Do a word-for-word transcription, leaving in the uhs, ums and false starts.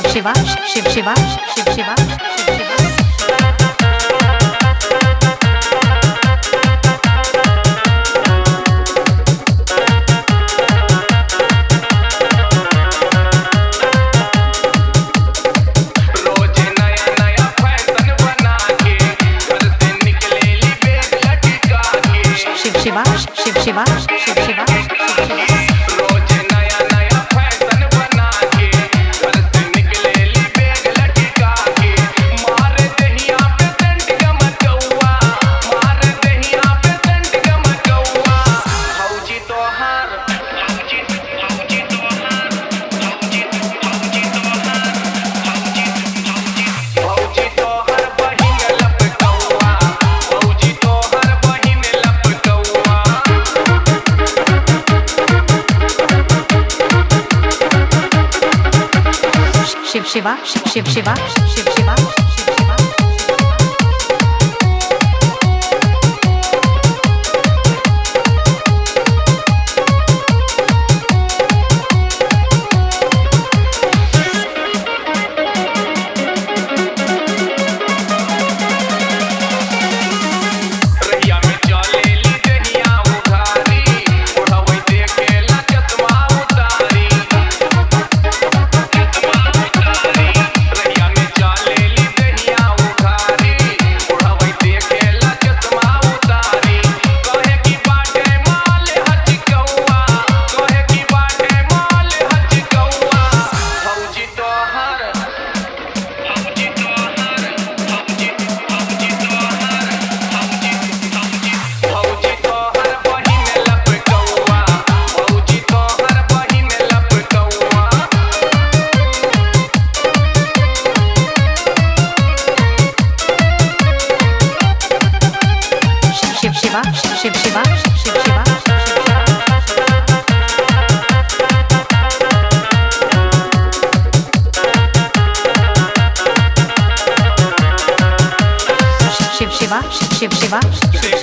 शिवा शिव शिवा शिव शिवा शिव शिवा शिवा शिव शिवा शिव शिवा रोज नया नया फैशन बना के घर से निकलेली बैग लटका के मार दहिया पे सेंट गमकौआ मार दहिया पे सेंट गमकौआ भौजी तोहार भौजी भौजी तोहार भौजी भौजी तोहार भौजी भौजी भौजी तोहार बहिन लपकौआ भौजी तोहार बहिन लपकौआ शिव शिवा शिव शिवा शिव शिवा शिव शिवा रहिया में चलेली दहिया उधारी ओढ़वै देखेला चश्मा उतारी चश्मा उतारी रहिया में चलेली दहिया उधारी ओढ़वै देखेला चश्मा उतारी कहे की बाटे माल हचकौआ कहे की बाटे माल हचकौआ भौजी तोहार भौजी तोहार भौजी भौजी तोहार भौजी भौजी भौजी तोहर बहिन लपकौआ भौजी तोहर बहिन लपकौआ शिव शिवा शिव शिवा शिव शिवा शिव शिवा शिव शिवा